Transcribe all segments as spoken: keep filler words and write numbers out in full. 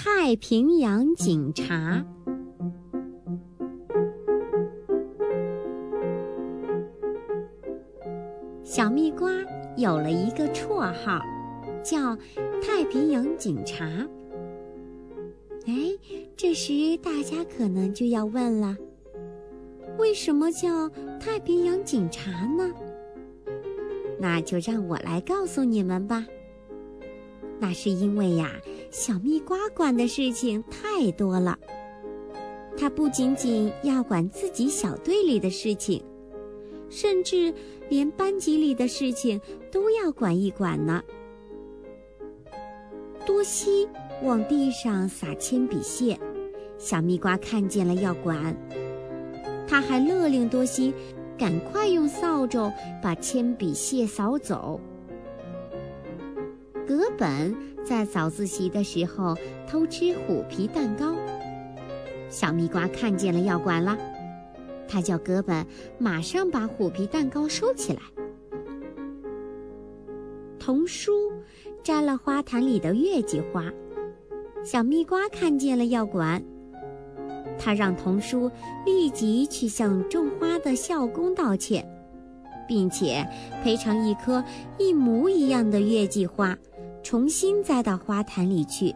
太平洋警察。小蜜瓜有了一个绰号，叫太平洋警察。哎，这时大家可能就要问了，为什么叫太平洋警察呢？那就让我来告诉你们吧。那是因为呀，小蜜瓜管的事情太多了。他不仅仅要管自己小队里的事情，甚至连班级里的事情都要管一管呢。多西往地上撒铅笔屑，小蜜瓜看见了要管。他还勒令多西赶快用扫帚把铅笔屑扫走。葛本在早自习的时候偷吃虎皮蛋糕，小蜜瓜看见了要管了，他叫葛本马上把虎皮蛋糕收起来。童叔摘了花坛里的月季花，小蜜瓜看见了要管，他让童叔立即去向种花的校工道歉，并且赔偿一棵一模一样的月季花，重新栽到花坛里去。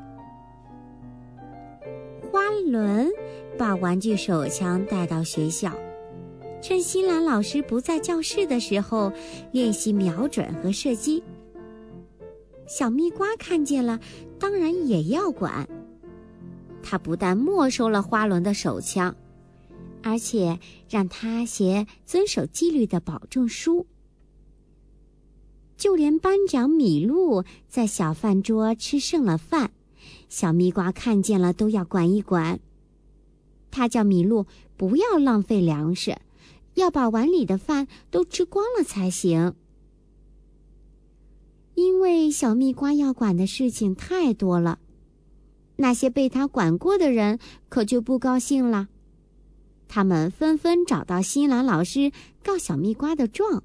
花轮把玩具手枪带到学校，趁新兰老师不在教室的时候练习瞄准和射击。小蜜瓜看见了，当然也要管。他不但没收了花轮的手枪，而且让他写遵守纪律的保证书。就连班长米露在小饭桌吃剩了饭，小蜜瓜看见了都要管一管。他叫米露不要浪费粮食，要把碗里的饭都吃光了才行。因为小蜜瓜要管的事情太多了，那些被他管过的人可就不高兴了。他们纷纷找到新兰老师告小蜜瓜的状。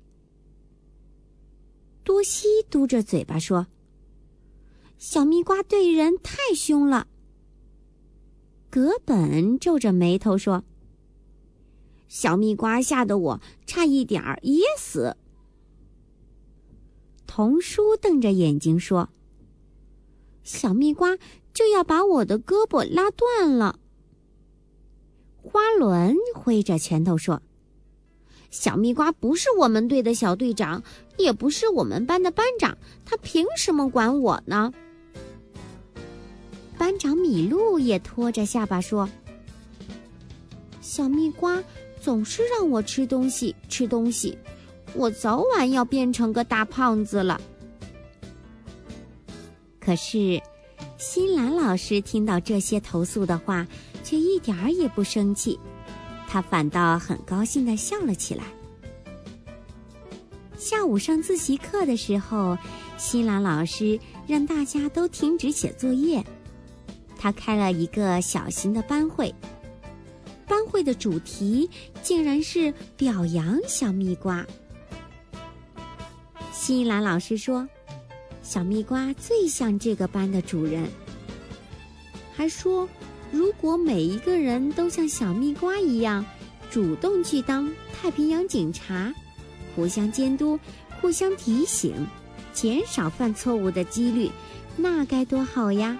多西嘟着嘴巴说，小蜜瓜对人太凶了。葛本皱着眉头说，小蜜瓜吓得我差一点儿噎死。童叔瞪着眼睛说，小蜜瓜就要把我的胳膊拉断了。花轮挥着拳头说，小蜜瓜不是我们队的小队长，也不是我们班的班长，他凭什么管我呢？班长米露也拖着下巴说，小蜜瓜总是让我吃东西吃东西，我早晚要变成个大胖子了。可是新兰老师听到这些投诉的话，却一点儿也不生气，他反倒很高兴地笑了起来。下午上自习课的时候，新兰老师让大家都停止写作业，他开了一个小型的班会。班会的主题竟然是表扬小蜜瓜。新兰老师说，小蜜瓜最像这个班的主人，还说如果每一个人都像小蜜瓜一样主动去当太平洋警察，互相监督，互相提醒，减少犯错误的几率，那该多好呀。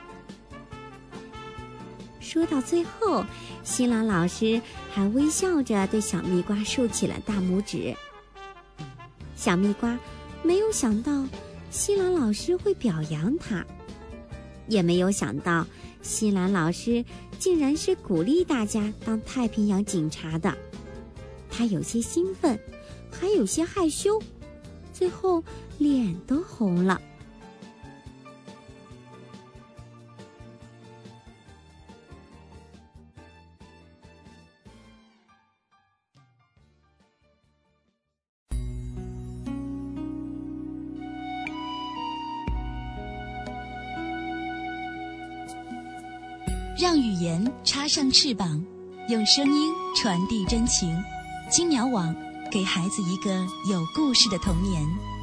说到最后，新兰老师还微笑着对小蜜瓜竖起了大拇指。小蜜瓜没有想到新兰老师会表扬他，也没有想到新兰老师竟然是鼓励大家当太平洋警察的。他有些兴奋，还有些害羞，最后脸都红了。 让语言插上翅膀，用声音传递真情。金鸟网，给孩子一个有故事的童年。